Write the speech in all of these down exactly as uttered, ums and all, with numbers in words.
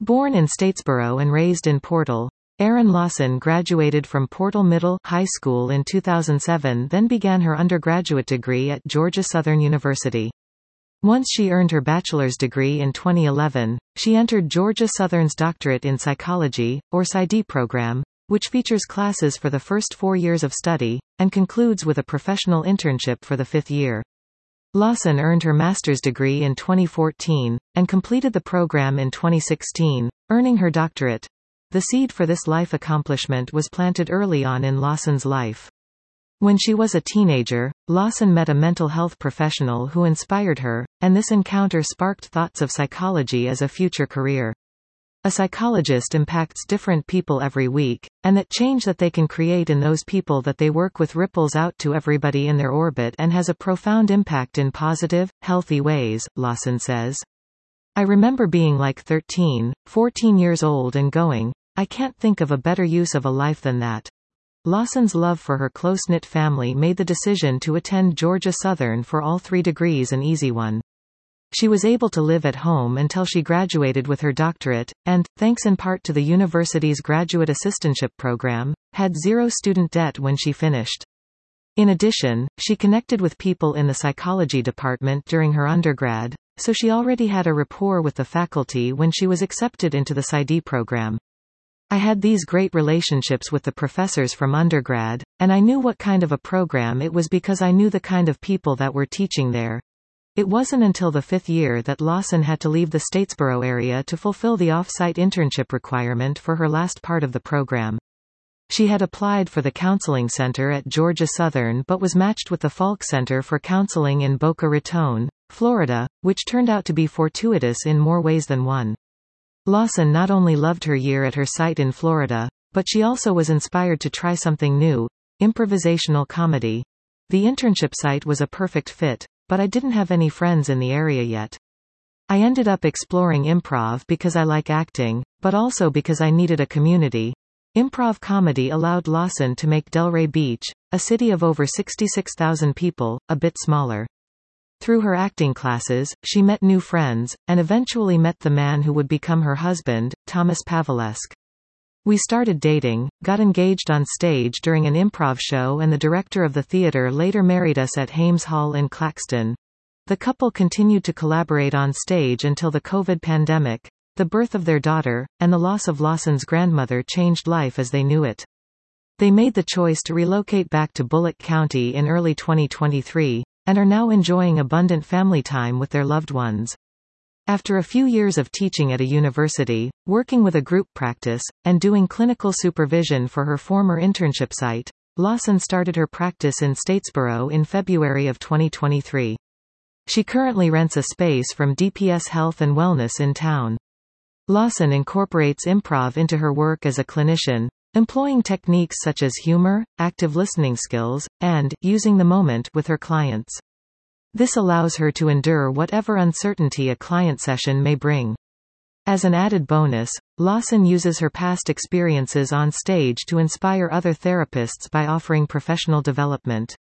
Born in Statesboro and raised in Portal, Erin Lawson graduated from Portal Middle High School in two thousand seven, then began her undergraduate degree at Georgia Southern University. Once she earned her bachelor's degree in twenty eleven, she entered Georgia Southern's Doctorate in Psychology, or PsyD program, which features classes for the first four years of study, and concludes with a professional internship for the fifth year. Lawson earned her master's degree in twenty fourteen, and completed the program in twenty sixteen, earning her doctorate. The seed for this life accomplishment was planted early on in Lawson's life. When she was a teenager, Lawson met a mental health professional who inspired her, and this encounter sparked thoughts of psychology as a future career. A psychologist impacts different people every week, and that change that they can create in those people that they work with ripples out to everybody in their orbit and has a profound impact in positive, healthy ways, Lawson says. I remember being like thirteen, fourteen years old and going, I can't think of a better use of a life than that. Lawson's love for her close-knit family made the decision to attend Georgia Southern for all three degrees an easy one. She was able to live at home until she graduated with her doctorate, and, thanks in part to the university's graduate assistantship program, had zero student debt when she finished. In addition, she connected with people in the psychology department during her undergrad, so she already had a rapport with the faculty when she was accepted into the PsyD program. I had these great relationships with the professors from undergrad, and I knew what kind of a program it was because I knew the kind of people that were teaching there. It wasn't until the fifth year that Lawson had to leave the Statesboro area to fulfill the off-site internship requirement for her last part of the program. She had applied for the counseling center at Georgia Southern but was matched with the Falk Center for Counseling in Boca Raton, Florida, which turned out to be fortuitous in more ways than one. Lawson not only loved her year at her site in Florida, but she also was inspired to try something new, improvisational comedy. The internship site was a perfect fit, but I didn't have any friends in the area yet. I ended up exploring improv because I like acting, but also because I needed a community. Improv comedy allowed Lawson to make Delray Beach, a city of over sixty-six thousand people, a bit smaller. Through her acting classes, she met new friends, and eventually met the man who would become her husband, Thomas Pavelesk. We started dating, got engaged on stage during an improv show, and the director of the theater later married us at Hames Hall in Claxton. The couple continued to collaborate on stage until the COVID pandemic, the birth of their daughter, and the loss of Lawson's grandmother changed life as they knew it. They made the choice to relocate back to Bullock County in early twenty twenty-three, and are now enjoying abundant family time with their loved ones. After a few years of teaching at a university, working with a group practice, and doing clinical supervision for her former internship site, Lawson started her practice in Statesboro in February of twenty twenty-three. She currently rents a space from D P S Health and Wellness in town. Lawson incorporates improv into her work as a clinician, employing techniques such as humor, active listening skills, and using the moment with her clients. This allows her to endure whatever uncertainty a client session may bring. As an added bonus, Lawson uses her past experiences on stage to inspire other therapists by offering professional development.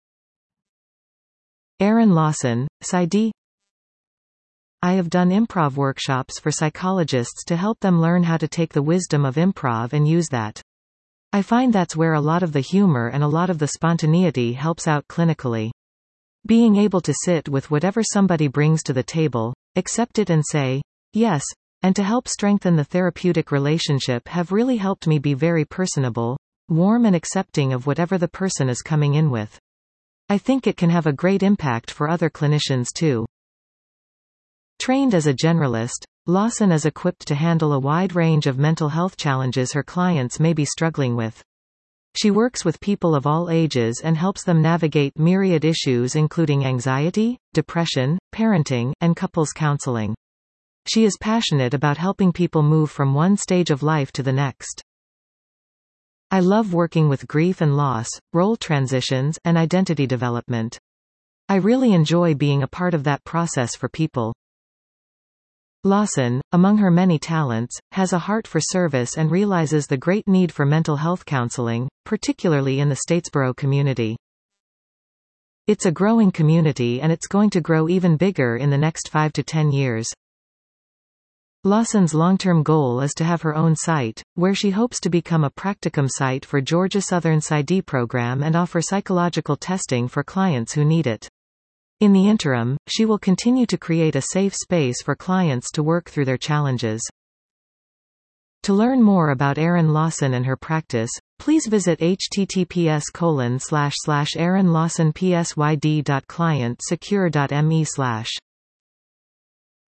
Erin Lawson, PsyD. I have done improv workshops for psychologists to help them learn how to take the wisdom of improv and use that. I find that's where a lot of the humor and a lot of the spontaneity helps out clinically. Being able to sit with whatever somebody brings to the table, accept it and say, yes, and to help strengthen the therapeutic relationship have really helped me be very personable, warm and accepting of whatever the person is coming in with. I think it can have a great impact for other clinicians too. Trained as a generalist, Lawson is equipped to handle a wide range of mental health challenges her clients may be struggling with. She works with people of all ages and helps them navigate myriad issues including anxiety, depression, parenting, and couples counseling. She is passionate about helping people move from one stage of life to the next. I love working with grief and loss, role transitions, and identity development. I really enjoy being a part of that process for people. Lawson, among her many talents, has a heart for service and realizes the great need for mental health counseling, particularly in the Statesboro community. It's a growing community and it's going to grow even bigger in the next five to ten years. Lawson's long-term goal is to have her own site, where she hopes to become a practicum site for Georgia Southern's P S Y D program and offer psychological testing for clients who need it. In the interim, she will continue to create a safe space for clients to work through their challenges. To learn more about Erin Lawson and her practice, please visit https colon slash slash Erin Lawson P S Y D dot client secure dot me slash